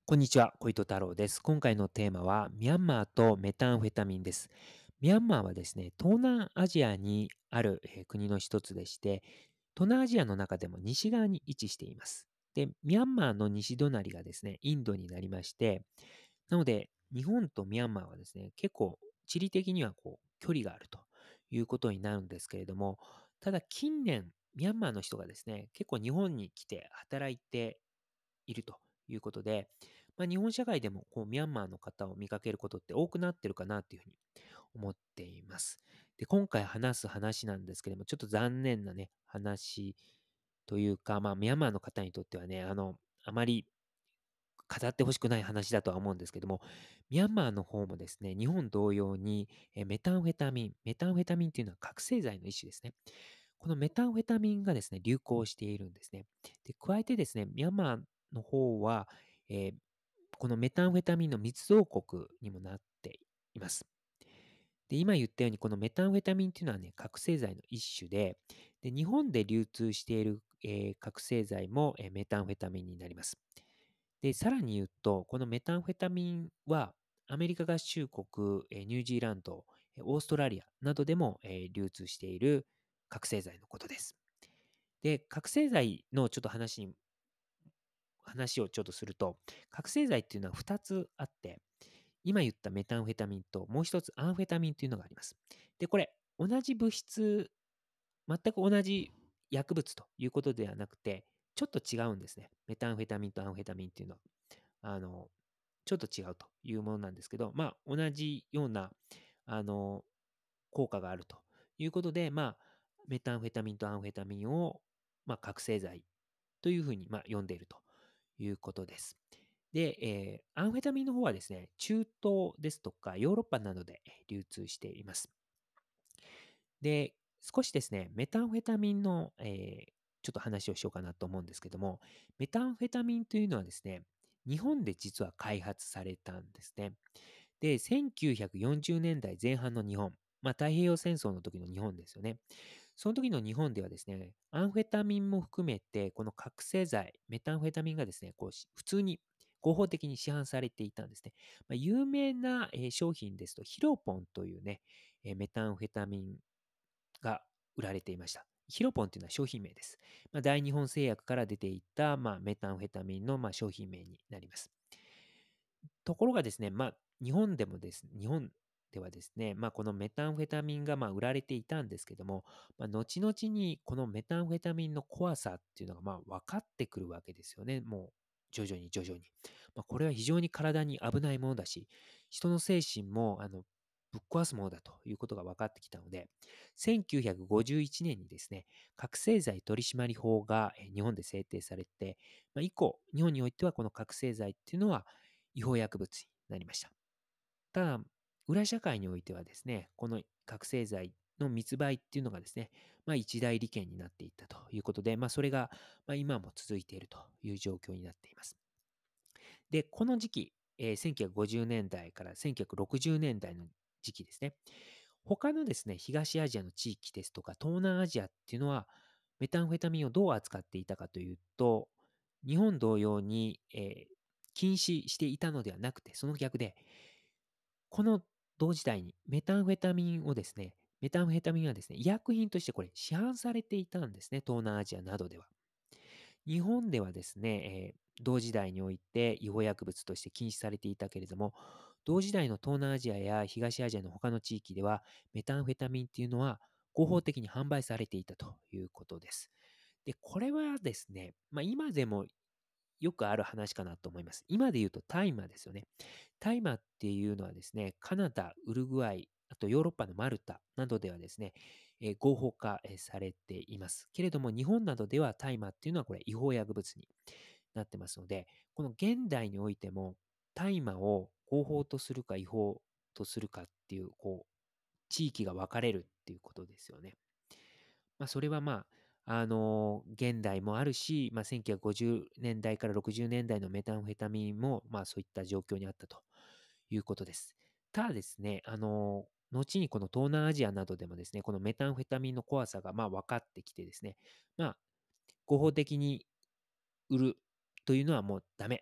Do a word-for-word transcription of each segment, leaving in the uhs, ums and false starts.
こんにちは、小糸太郎です。今回のテーマは、ミャンマーとメタンフェタミンです。ミャンマーはですね、東南アジアにある、えー国の一つでして、東南アジアの中でも西側に位置しています。で、ミャンマーの西隣がですね、インドになりまして、なので、日本とミャンマーはですね、結構地理的にはこう距離があるということになるんですけれども、ただ近年、ミャンマーの人がですね、結構日本に来て働いているということで、まあ、日本社会でもこうミャンマーの方を見かけることって多くなってるかなというふうに思っています。で、今回話す話なんですけれども、ちょっと残念なね、話というか、まあ、ミャンマーの方にとってはね、あの、あまり語ってほしくない話だとは思うんですけども、ミャンマーの方もですね、日本同様にえメタンフェタミン、メタンフェタミンというのは覚醒剤の一種ですね。このメタンフェタミンがですね、流行しているんですね。で、加えてですね、ミャンマーの方は、えーこのメタンフェタミンの密造国にもなっています。で、今言ったように、このメタンフェタミンっていうのはね、覚醒剤の一種で、で、日本で流通している、えー覚醒剤も、えーメタンフェタミンになります。で、さらに言うと、このメタンフェタミンは、アメリカ合衆国、えーニュージーランド、えーオーストラリアなどでも、えー流通している覚醒剤のことです。で、覚醒剤のちょっと話に、話をちょっとすると、覚醒剤っていうのはふたつあって、今言ったメタンフェタミンともう一つアンフェタミンというのがあります。で、これ、同じ物質、全く同じ薬物ということではなくて、ちょっと違うんですね。メタンフェタミンとアンフェタミンっていうのは。あの、ちょっと違うというものなんですけど、まあ、同じような、あの、効果があるということで、まあ、メタンフェタミンとアンフェタミンを、まあ、覚醒剤というふうに、まあ、呼んでいるということです。で、えーアンフェタミンの方はですね、中東ですとかヨーロッパなどで流通しています。で、少しですね、メタンフェタミンの、えーちょっと話をしようかなと思うんですけども、メタンフェタミンというのはですね、日本で実は開発されたんですね。で、せんきゅうひゃくよんじゅうねんだいぜん半の日本、まあ、太平洋戦争の時の日本ですよね。その時の日本ではですね、アンフェタミンも含めて、この覚醒剤、メタンフェタミンがですね、こうし普通に合法的に市販されていたんですね。まあ、有名な、えー商品ですと、ヒロポンというね、えーメタンフェタミンが売られていました。ヒロポンというのは商品名です。まあ、大日本製薬から出ていった、まあ、メタンフェタミンの、まあ、商品名になります。ところがですね、まあ、日本でもです、日本ではですね、まあ、このメタンフェタミンがまあ売られていたんですけども、まあ、後々にこのメタンフェタミンの怖さっていうのがまあ分かってくるわけですよね。もう徐々に徐々に。まあ、これは非常に体に危ないものだし、人の精神もあのぶっ壊すものだということが分かってきたので、せんきゅうひゃくごじゅういちねんにですね、覚醒剤取締法がえー日本で制定されて、まあ、以降、日本においてはこの覚醒剤っていうのは違法薬物になりました。ただ、裏社会においてはですね、この覚醒剤の密売っていうのがですね、まあ、一大利権になっていったということで、まあ、それがまあ今も続いているという状況になっています。で、この時期、えーせんきゅうひゃくごじゅうねんだいからせんきゅうひゃくろくじゅうねんだいの時期ですね、他のですね、東アジアの地域ですとか、東南アジアっていうのは、メタンフェタミンをどう扱っていたかというと、日本同様に、えー禁止していたのではなくて、その逆で、この同時代にメタンフェタミンをですね、メタンフェタミンはですね、医薬品としてこれ市販されていたんですね、東南アジアなどでは。日本ではですね、えー同時代において違法薬物として禁止されていたけれども、同時代の東南アジアや東アジアの他の地域では、メタンフェタミンっていうのは合法的に販売されていたということです。で、これはですね、まあ、今でもよくある話かなと思います。今で言うと大麻ですよね。大麻っていうのはですね、カナダ、ウルグアイ、あとヨーロッパのマルタなどではですね、えー合法化えーされています。けれども、日本などでは大麻っていうのはこれ違法薬物になってますので、この現代においても大麻を合法とするか違法とするかっていう、こう、地域が分かれるっていうことですよね。まあ、それはまあ、あの現代もあるし、まあ、せんきゅうひゃくごじゅうねんだいからろくじゅうねんだいのメタンフェタミンも、まあ、そういった状況にあったということです。ただですね、あの後にこの東南アジアなどでもですね、このメタンフェタミンの怖さがまあ分かってきてですね、まあ、合法的に売るというのはもうダメ。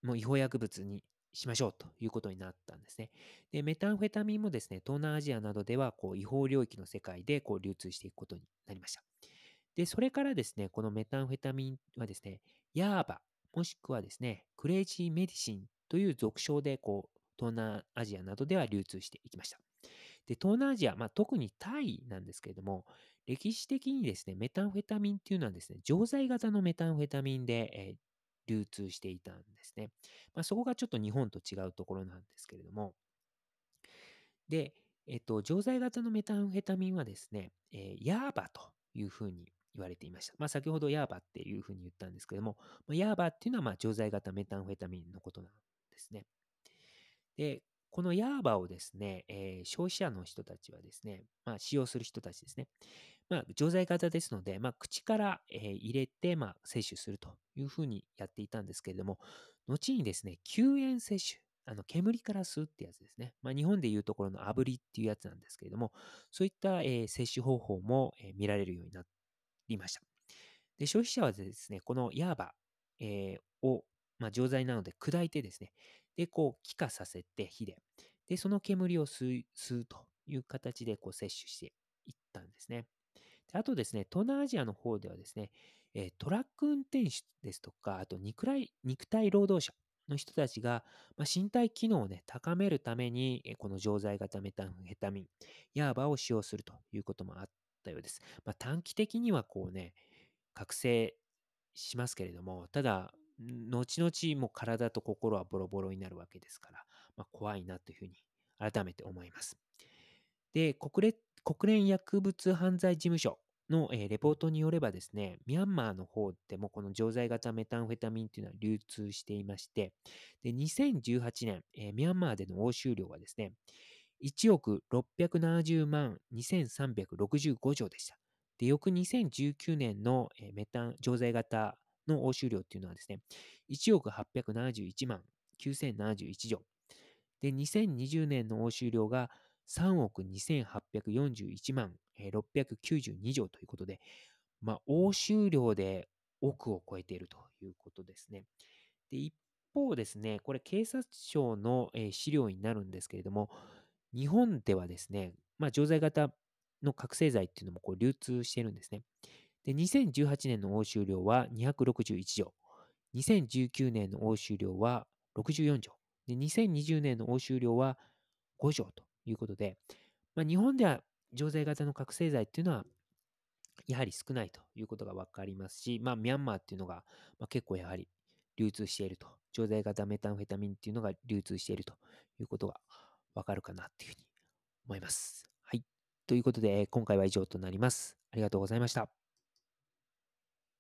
もう違法薬物にしましょうということになったんですね。で、メタンフェタミンもですね、東南アジアなどではこう違法領域の世界でこう流通していくことになりました。で、それからですね、このメタンフェタミンはですね、ヤーバ、もしくはですね、クレイジーメディシンという俗称でこう東南アジアなどでは流通していきました。で、東南アジア、まあ、特にタイなんですけれども、歴史的にですね、メタンフェタミンっていうのはですね、錠剤型のメタンフェタミンで、えー流通していたんですね。まあ、そこがちょっと日本と違うところなんですけれども、で、えっと、錠剤型のメタンフェタミンはですね、えーヤーバというふうに言われていました。まあ、先ほどヤーバっていうふうに言ったんですけれども、まあヤーバっていうのはまあ錠剤型メタンフェタミンのことなんですね。で、このヤーバをですね、えー消費者の人たちはですね、まあ、使用する人たちですね。まあ、錠剤型ですので、まあ、口から、えー入れて、まあ、摂取するというふうにやっていたんですけれども、後にですね、吸煙摂取、あの煙から吸うってやつですね。まあ、日本でいうところの炙りっていうやつなんですけれども、そういった、えー摂取方法も、えー見られるようになりました。で、消費者はですね、このヤーバ、えーを、まあ、錠剤なので砕いてですね、で、こう、気化させて火で、で、その煙を吸う吸うという形でこう摂取していったんですね。であとですね、東南アジアの方ではですね、えートラック運転手ですとか、あと肉体肉体労働者の人たちが、まあ、身体機能をね、高めるために、えーこの錠剤型メタンフェタミン、ヤーバを使用するということもあったようです。まあ、短期的にはこうね、覚醒しますけれども、ただ、後々もう体と心はボロボロになるわけですから、まあ、怖いなというふうに改めて思います。で、国連国連薬物犯罪事務所の、えーレポートによればですね、ミャンマーの方でもこの錠剤型メタンフェタミンというのは流通していまして、で、にせんじゅうはちねん、えーミャンマーでの押収量はですね、いちおくろっぴゃくななじゅうまんにせんさんびゃくろくじゅうご錠でした。で、翌にせんじゅうきゅうねんの、えーメタン錠剤型の押収量っていうのはですね、いちおくはっぴゃくななじゅういちまんきゅうせんななじゅういち錠。で、にせんにじゅうねんの押収量がさんおくにせんはっぴゃくよんじゅういちまんろっぴゃくきゅうじゅうに錠ということで、まあ、押収量で億を超えているということですね。で、一方ですね、これ警察庁の、えー資料になるんですけれども、日本ではですね、まあ、錠剤型の覚醒剤っていうのもこう流通しているんですね。で、にせんじゅうはちねんの押収量はにひゃくろくじゅういち錠、にせんじゅうきゅうねんの押収量はろくじゅうよん錠、で、にせんにじゅうねんの押収量はご錠ということで、まあ、日本では錠剤型の覚醒剤っていうのはやはり少ないということが分かりますし、まあ、ミャンマーっていうのが、まあ、結構やはり流通していると。錠剤型メタンフェタミンっていうのが流通しているということが分かるかなっていうふうに思います。はい。ということで、今回は以上となります。ありがとうございました。